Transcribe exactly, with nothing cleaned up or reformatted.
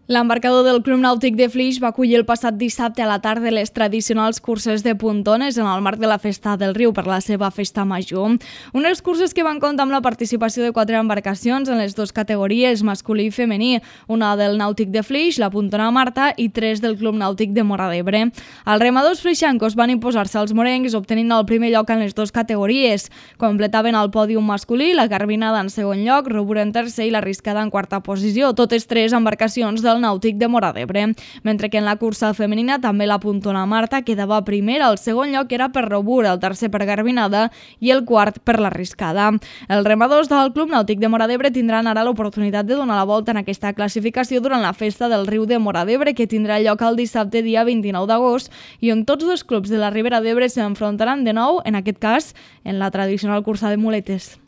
L'embarcador del Club Nàutic de Flix va acollir el passat dissabte a la tarda les tradicionals curses de pontones en el marc de la Festa del Riu per la seva festa major. Unes curses que van comptar amb la participació de quatre embarcacions en les dues categories, masculí i femení, una del Nàutic de Flix, la Pontona Marta, i tres del Club Nàutic de Móra d'Ebre. Els remadors flixancos van imposar-se als morencs, obtenint el primer lloc en les dues categories. Completaven el pòdium masculí, la Garbinada en segon lloc, Robur en tercer i la Riscada en quarta posició, totes tres embarcacions del Nàutic de Móra d'Ebre, mentre que en la cursa femenina també la Pontona Marta quedava primera, el segon lloc era per Robur, el tercer per Garbinada i el quart per la Riscada. Els remadors del Club Nàutic de Móra d'Ebre tindran ara l'oportunitat de donar la volta en aquesta classificació durant la Festa del Riu de Móra d'Ebre, que tindrà lloc el dissabte dia vint-i-nou d'agost i on tots els clubs de la Ribera d'Ebre s'enfrontaran de nou, en aquest cas, en la tradicional cursa de muletes.